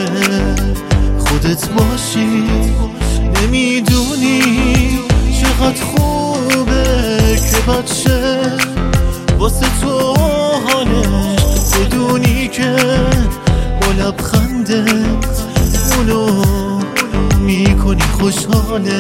خودت باشی. نمیدونی چقدر خوبه که بچه واسه تو حالش بدونی که با لبخندت اونو میکنی خوشحاله.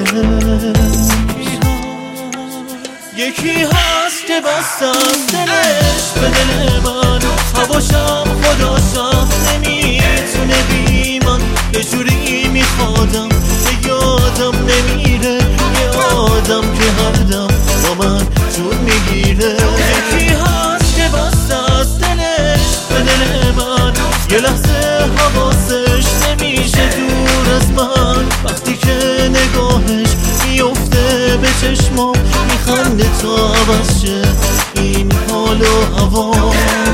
یکی هست که بست از دلش به دل من، هواشم خداشم نمیتونه بی من. یه جوری میخوادم که یادم نمیره، یه آدم که هر دم با من جون میگیره. یکی هست که بست از دلش به دل من، یه لحظه حواسش نمیشه دور از من. وقتی که نگاهش میفته به چشمام میخنده تا عوض شه این حال و هوا.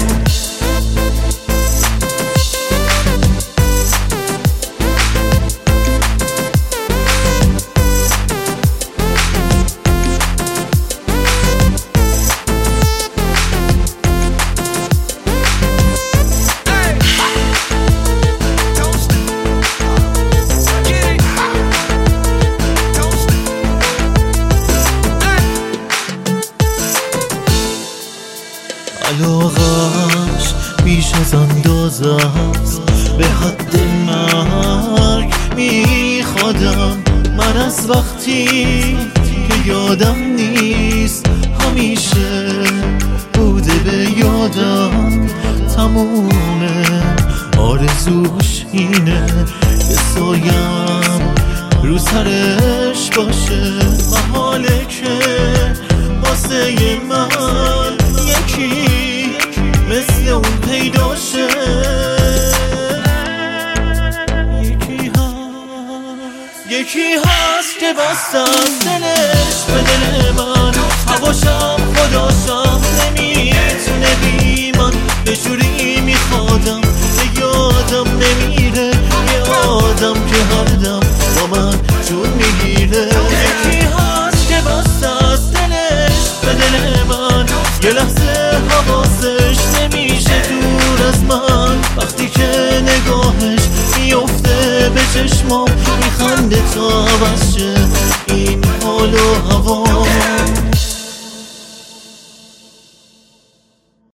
علاقش بیش از اندازه است، به حد مرگ میخوادم من از وقتی که یادم نیست. همیشه بوده به یادم، تمومه آرزوش اینه که سایم رو سرش باشه. محاله که واسه من یکی مثل اون پیدا شه. یکی هست که بست از دلش به دل من، هواشم خداشم نمیتونه بی من. یه جوری میخوادم که یادم نمیره، یه آدم که هر دم با من جون میگیره. یکی هست که بست از دلش به دل من، یه لحظه حواسش نمیشه دور از من. وقتی که نگاهش میفته به چشمام میخنده تا عوض شه این حال و هوا.